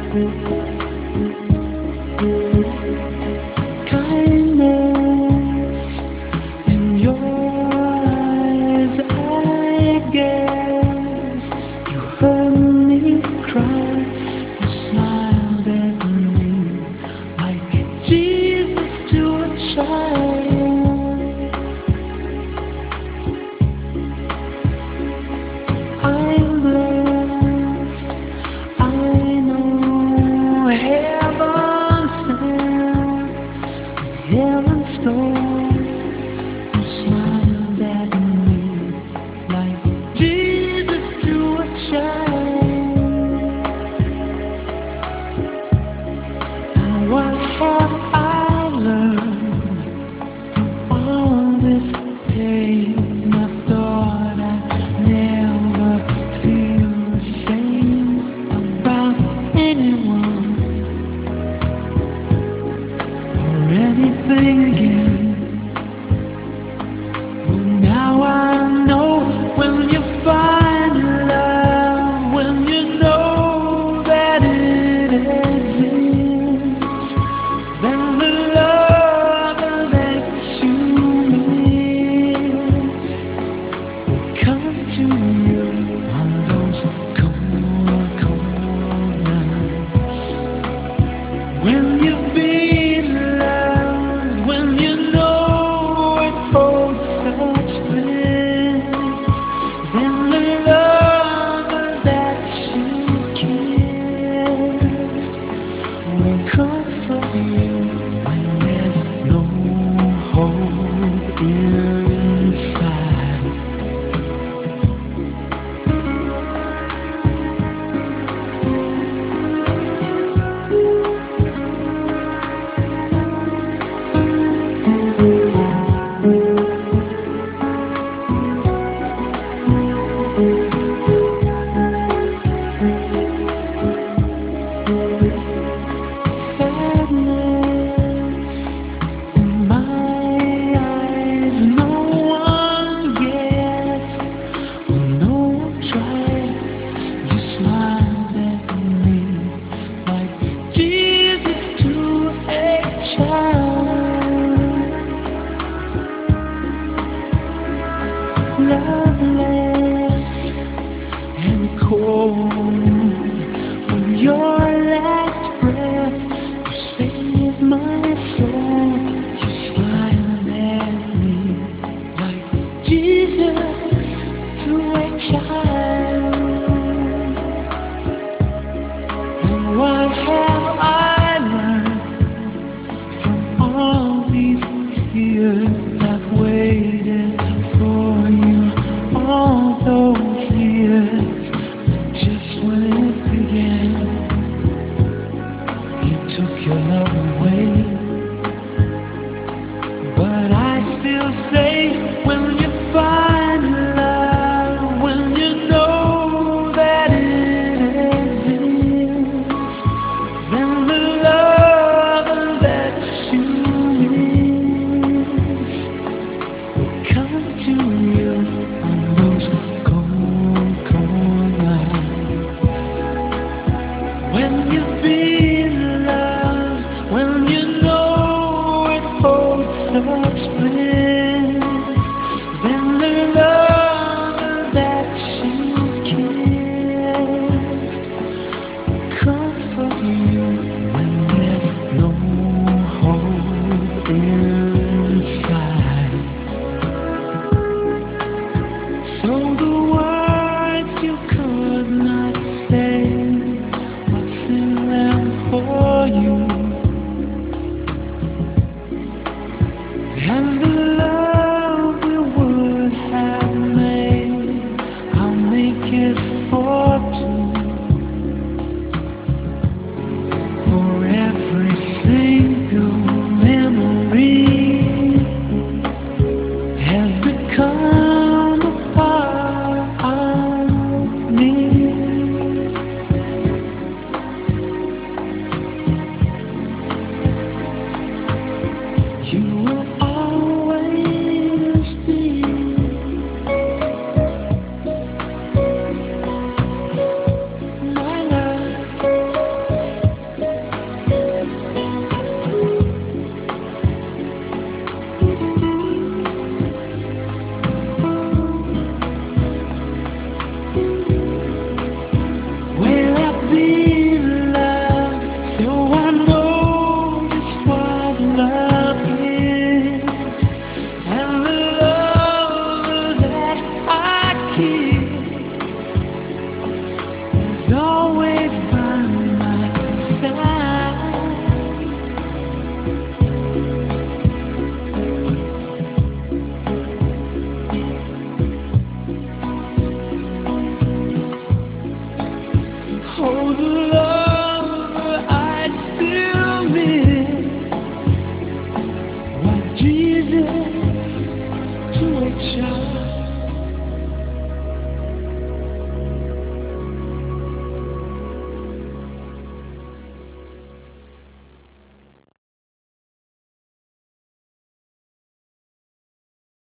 Kindness in your eyes, I guess. You heard me cry, you smiled at me like Jesus to a child. I'm blessed, I know heaven sent, heaven's door. You smiled at me like Jesus to a child. And what have I learned all this pain? I thought I'd never feel the same about anyone or anything again. Now I know when you find love, when you know that it exists, then the love that you miss will come to you on those cold, cold nights. When you've been loved, when you know it holds such bliss, then the love that you give will comfort you when there's no hope inside. Sadness in my eyes, no one guessed, no one tried. You smiled at me like Jesus to a child. Loveless and cold, with your last breath, you saved my soul. You smiled at me like Jesus to a child. And what have I learned from all these years? I've waited for you all those years. Just when it began, you took your love away. But I still say, when you find love, when you know that it exists, then the love that you miss will come to you on those cold, cold nights. When you've been loved, when you know it holds such bliss, then the love that you give will comfort you when there's no hope inside. So the words you could not say, what's in them for you? And the love we would have made, I'll make it for two. For every single memory has become a part of me. life